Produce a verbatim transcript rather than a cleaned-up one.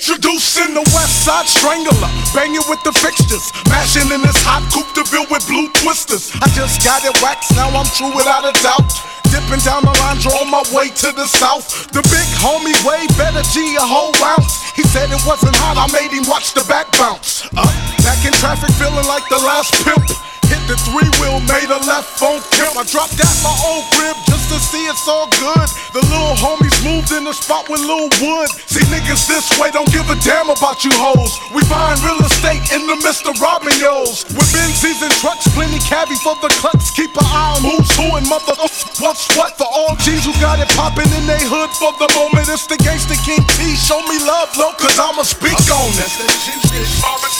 Introducing the West Side Strangler, banging with the fixtures, mashing in this hot coupe de ville with blue twisters. I just got it waxed, now I'm true without a doubt. Dipping down the line, on my way to the south. The big homie way better G a whole ounce. He said it wasn't hot, I made him watch the back bounce. Up, back in traffic, feeling like the last pimp. Hit the three-wheel, made a left phone Kemp. I dropped at my old crib just to see it's all good. The little homies moved in the spot with Lil Wood. See niggas this way don't give a damn about you hoes. We buying real estate in the Mister Robios. With Benzies and trucks, plenty cabbie for the clucks. Keep an eye on who's who and mother what's what. For all G's who got it poppin' in they hood for the moment. It's the Gangsta King T. Show me love, low, cause I'ma speak on it.